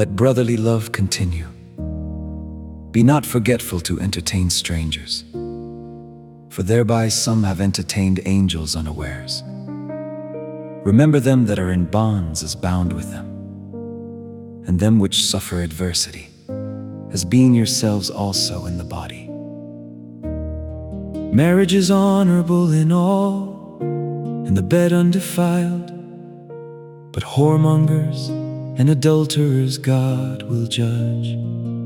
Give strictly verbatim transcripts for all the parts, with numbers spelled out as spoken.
Let brotherly love continue. Be not forgetful to entertain strangers, for thereby some have entertained angels unawares. Remember them that are in bonds as bound with them, and them which suffer adversity, as being yourselves also in the body. Marriage is honorable in all, and the bed undefiled, but whoremongers and adulterers God will judge.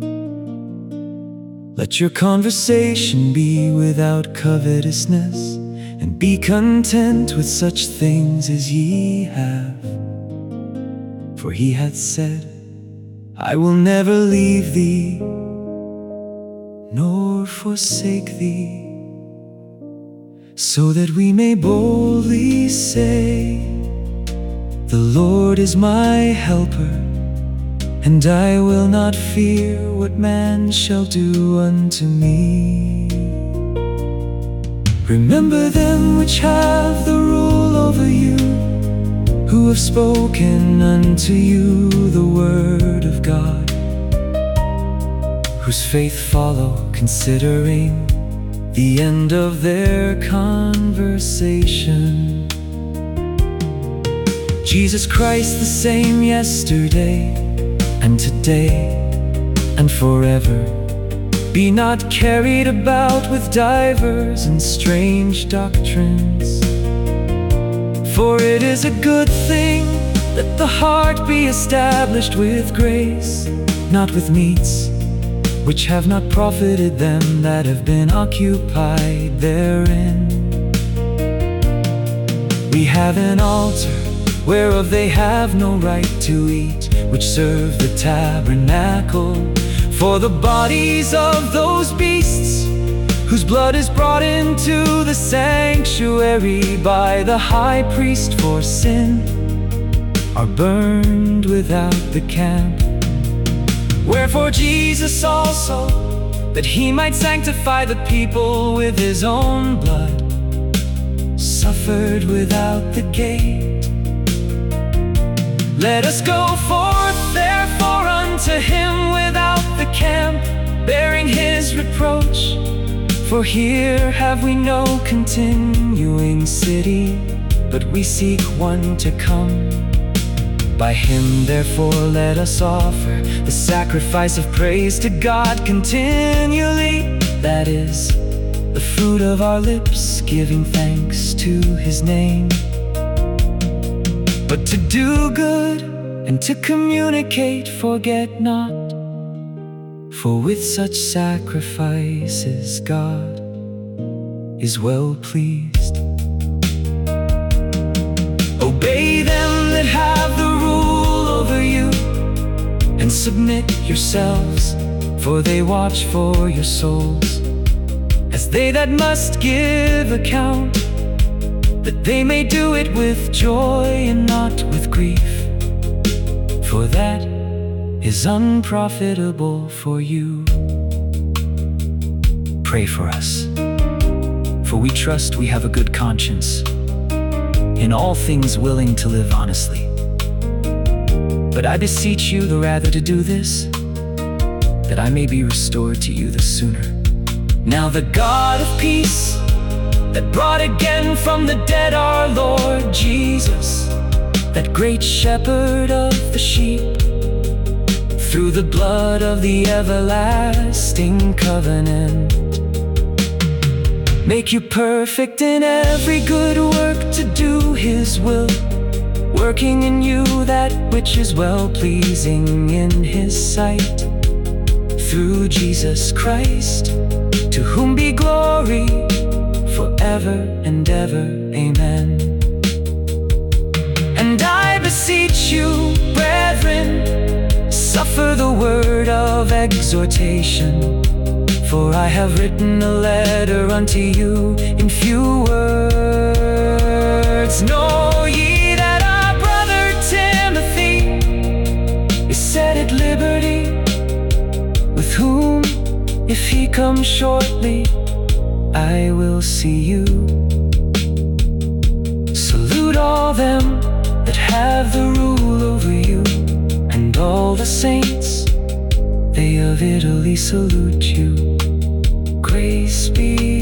Let your conversation be without covetousness, and be content with such things as ye have. For he hath said, I will never leave thee, nor forsake thee, so that we may boldly say, the Lord is my helper, and I will not fear what man shall do unto me. Remember them which have the rule over you, who have spoken unto you the word of God, whose faith follow, considering the end of their conversation. Jesus Christ the same yesterday and today and forever. Be not carried about with divers and strange doctrines, for it is a good thing that the heart be established with grace, not with meats, which have not profited them that have been occupied therein. We have an altar whereof they have no right to eat, which serve the tabernacle for the bodies of those beasts, whose blood is brought into the sanctuary by the high priest for sin, are burned without the camp. Wherefore Jesus also, that he might sanctify the people with his own blood, suffered without the gate. Let us go forth therefore unto him without the camp, bearing his reproach. For here have we no continuing city, but we seek one to come. By him therefore let us offer the sacrifice of praise to God continually, that is, the fruit of our lips, giving thanks to his name. But to do good and to communicate forget not, for with such sacrifices God is well pleased. Obey them that have the rule over you, and submit yourselves, for they watch for your souls, as they that must give account, that they may do it with joy and not with grief, for that is unprofitable for you. Pray for us, for we trust we have a good conscience, in all things willing to live honestly. But I beseech you the rather to do this, that I may be restored to you the sooner. Now the God of peace, that brought again from the dead our Lord Jesus, that great shepherd of the sheep, through the blood of the everlasting covenant, make you perfect in every good work to do his will, working in you that which is well-pleasing in his sight, through Jesus Christ, to whom be glory forever and ever. Amen. And I beseech you, brethren, suffer the word of exhortation, for I have written a letter unto you in few words. Know ye that our brother Timothy is set at liberty, with whom, if he comes shortly, I will see you. Salute all them that have the rule over you, and all the saints, they of Italy salute you. Grace be